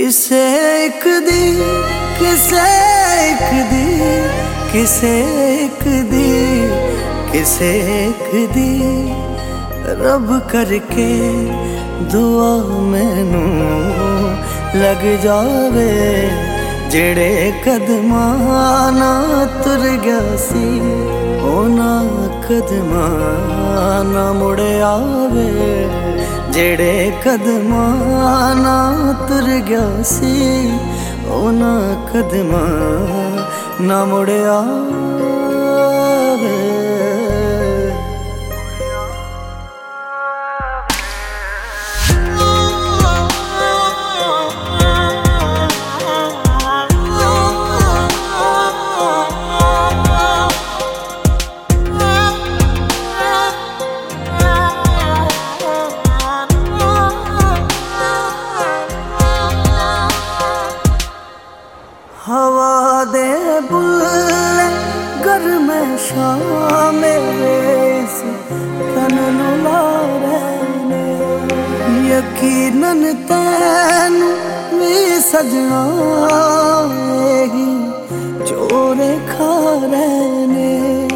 किसे एक दी, किसे एक दी, किसे एक दी, किसे एक दी रब करके दुआ मैनू लग जावे। जेड़े कदमां नाल तुर गया सी उन्हां कदमां ना मुड़ आवे। जेड़े कदमां नाल तुर गया सी उन्हां कदमां ना मुड़ आवे। हवा दे बुल्ले गर्म शाम मेरे तन नू ला रहे। यकीनन तैनू भी सजना ही चोरे खा रहे।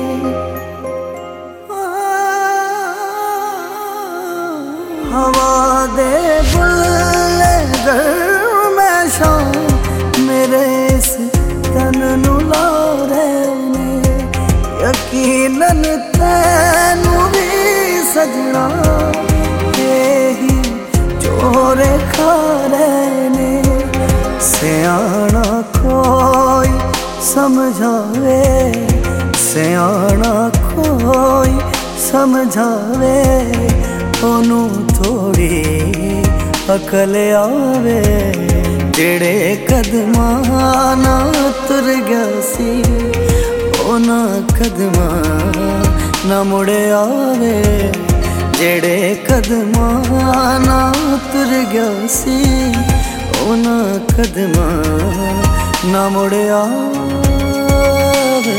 हवा दे बुल्ले गर्म शाम मेरे तन नू ला रहे। यकीनन तैनू भी सजना यही चोरे खा रहे। सियाना कोई समझावे, सियाना कोई समझावे ओनू थोड़ी अकल आवे। जेड़े कदमां नाल तुर गया सी उन्हां कदमां ना मुड़ आवे। जेड़े कदमां नाल तुर गया सी उन्हां कदमां ना मुड़ आवे।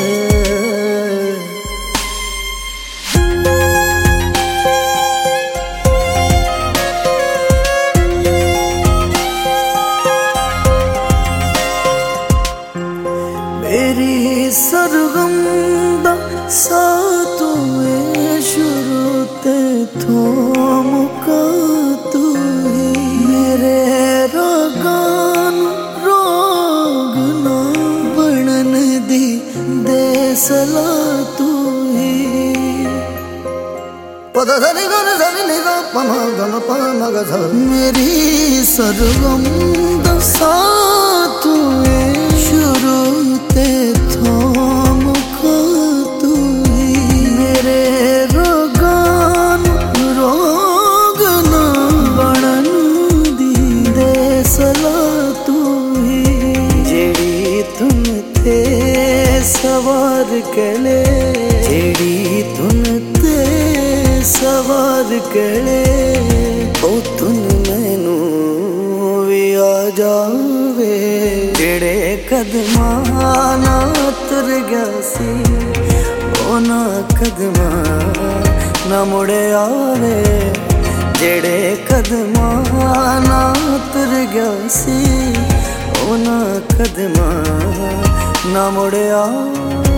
मेरी सरगम दा साथ हुए शुरू ते थो मुका तू ही। मेरे रागां रोग ना बनन दी दे सला तू ही। पदा धनी गन धनी निगा पमा गन पमा ग ध। मेरी सरगम दा साथ हुए शुरू ते थो मुका तू ही। मेरे रोगां रोग ना बनन दी दे सला तू ही। जेड़ी तुम थे सवार के ले, जेड़ी तुम थे सवार के ले ओ तुम मैनू भी आ जावे। जेड़े कदमां नाल तुर गया सी उन्हां कदमां ना मुड़ आवे। जेड़े कदमां नाल तुर गया सी उन्हां कदमां ना मुड़ आवे।